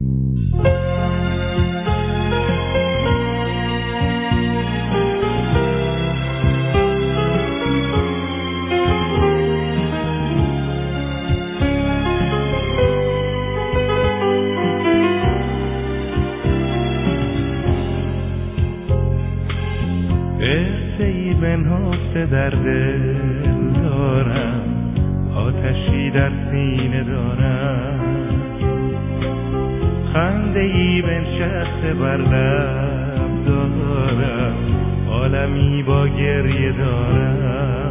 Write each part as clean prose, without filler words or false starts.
قصه‌ای بنهفته در دل دارم، آتشی در سینه دارم، خنده‌ای بنشسته بر لب دارم، عالمی با گریه دارم.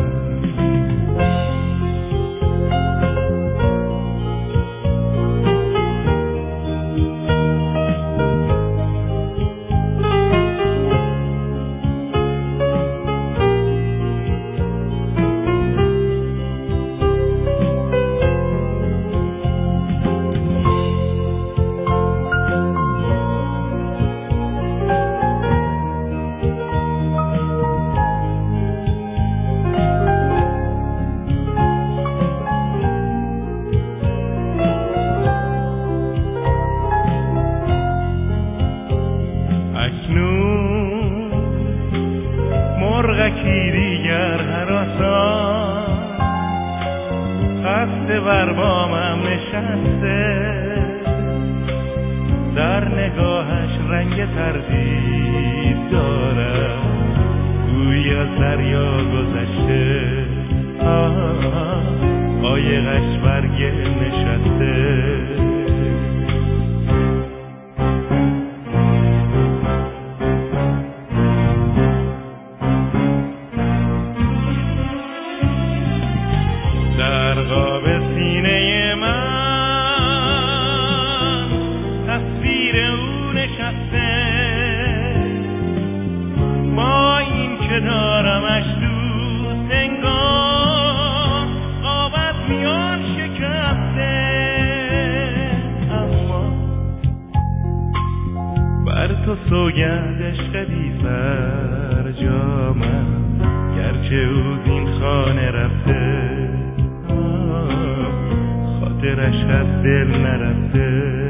مرغکی دیگر هراسان خسته بر بامم نشسته، در نگاهش رنگ تردید دارم، گویی از دریا گذشته، قایقش بر گل نشسته. در قاب سینه من تصویر او نشسته، با این که دارمش دوست انگار قابت میان شکسته، اما بر تو سوگند عشق بی فرجامم، گرچه او زین خانه رفته، خاطرش از دل نرفته.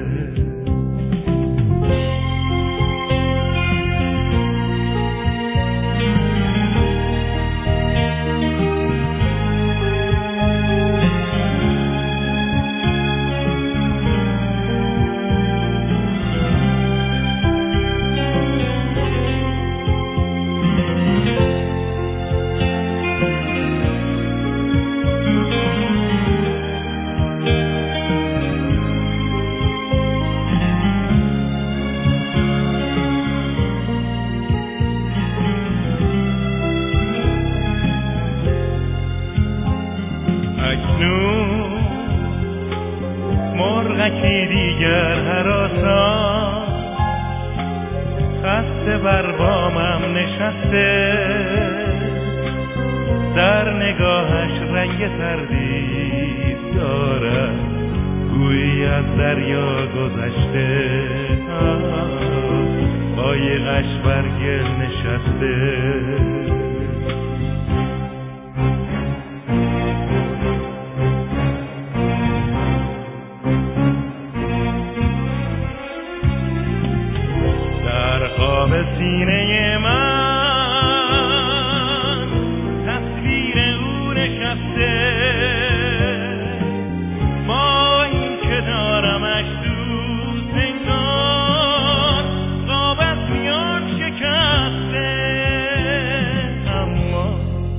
اکنون مرغکی دیگر هراسان خسته بر بامم نشسته، در نگاهش رنگ تردید دارم، گویی از دریا گذشته، قایقش بر گل نشسته. خواب سینه من تصویر او نشسته، با این که دارمش دوست انگار قابت میان شکسته، اما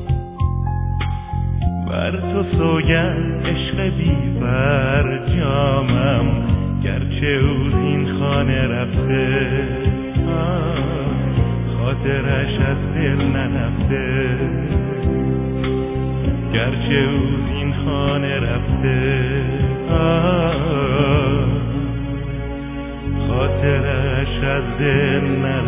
بر تو سوگند عشق بی فرجامم، گرچه او زین خانه رفته، خاطرش از دل نرفته، گرچه او این خانه رفته، خاطرش از دل نرفته.